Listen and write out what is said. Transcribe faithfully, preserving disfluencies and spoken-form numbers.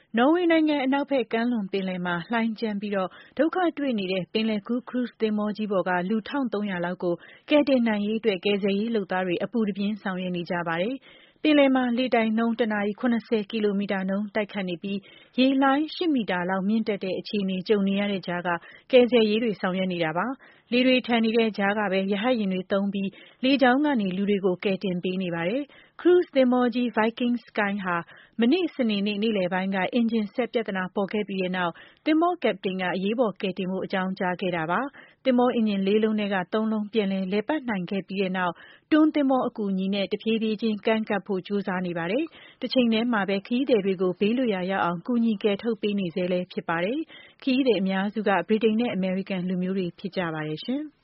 နော်ဝေနိုင်ငံအနောက်ဘက်ကမ်းလွန်ပင်လယ်မှာလှိုင်းကြမ်းပြီးဒုက္ခတွေ့နေတဲ့ပင်လယ်ကူးခရုဇ်သင်္ဘောကြီးပေါ်ကလူ ၁၃၀၀ လောက်ကိုကယ်တင်နိုင်ရေးအတွက်ကယ်ဆယ်ရေးလုပ်သားတွေအပူတပြင်းဆောင်ရွက်နေကြပါတယ်။ပင်လယ်မှာလေတိုက်နှုန်းတနာရီ ၇၀ ကီလိုမီတာနှုန်းတိုက်ခတ်နေပြီးရေလှိုင်း ၈ မီတာလောက်မြင့်တက်တဲ့အခြေအနေကြုံနေရတဲ့ကြားကကယ်ဆယ်ရေးတွေဆောင်ရွက်နေတာပါ။လေတွေထန်နေတဲ့ကြားကပဲရဟတ်ယာဉ်တွေသုံးပြီးလေကြောင်းကနေလူတွေကိုကယ်တင်ပေးနေပါတယ်။ ခရုဇ်သင်္ဘောကြီး Viking Sky ဟာမနေ့စနေနေ့နေ့လယ်ပိုင်းကအင်ဂျင်စက်ပြဿနာပေါ်ခဲ့ပြီးတဲ့နောက်သင်္ဘောကပ္ပတိန်ကအရေးပေါ်ကယ်တင်ဖို့အကြောင်းကြားခဲ့တာပါ။သင်္ဘောအင်ဂျင် လေးလုံးထဲက သုံးလုံးပြန်လည်လည်ပတ်နိုင်ခဲ့ပြီးတဲ့နောက်တွန်းသင်္ဘောအကူအညီနဲ့တဖြည်းဖြည်းချင်းကမ်းကပ်ဖို့ကြိုးစားနေပါတယ်။တချိန်တည်းမှာပဲခရီးသည်တွေကိုဘေးလွတ်ရာရောက်အောင်ကူညီကယ်ထုတ်ပေးနေဆဲလည်းဖြစ်ပါတယ်။ခရီးသည်အများစုကဗြိတိန်နဲ့အမေရိကန်လူမျိုးတွေဖြစ်ကြပါတယ်ရှင်။